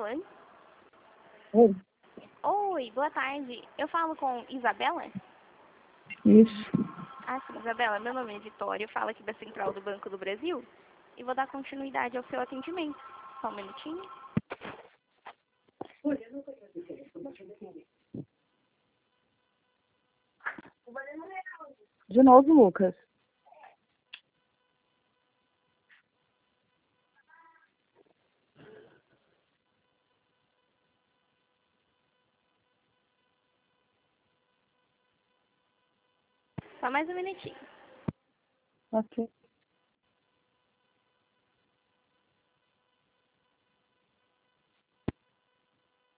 Oi? Oi, Oi, boa tarde. Eu falo com Isabela? isso. Ah, sim, Isabela, meu nome é Vitória, eu falo aqui da Central do Banco do Brasil e vou dar continuidade ao seu atendimento. Só um minutinho. De novo, Lucas. Só mais um minutinho. Ok.